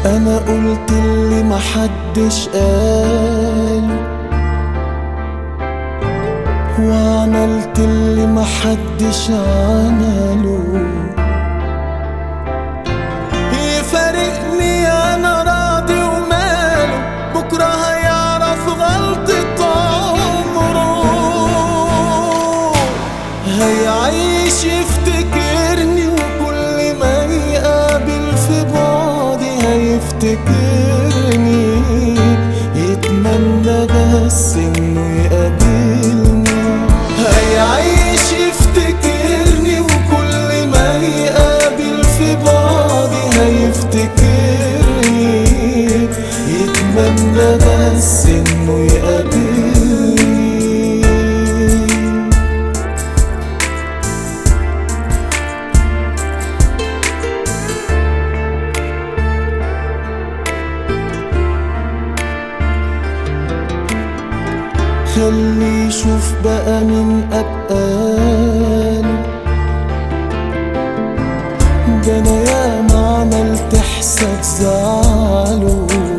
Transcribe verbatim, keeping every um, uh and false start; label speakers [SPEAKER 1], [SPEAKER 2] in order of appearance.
[SPEAKER 1] انا قلت اللي محدش قال، وعملت اللي محدش عمله. يفارقني انا راضي وماله، بكره هيعرف غلطة عمره. هيعيش يفتكرني، وكل ما يقابل في بعدي هيفتكرني. يتمنى بس انه يقابلني. هيعيش يفتكرني، وكل ما يقابل في بعدي هيفتكرني. يتمنى بس انه يقابلني. خلي يشوف بقى من أبقاله، ده أنا ياما عملت حساب زعله.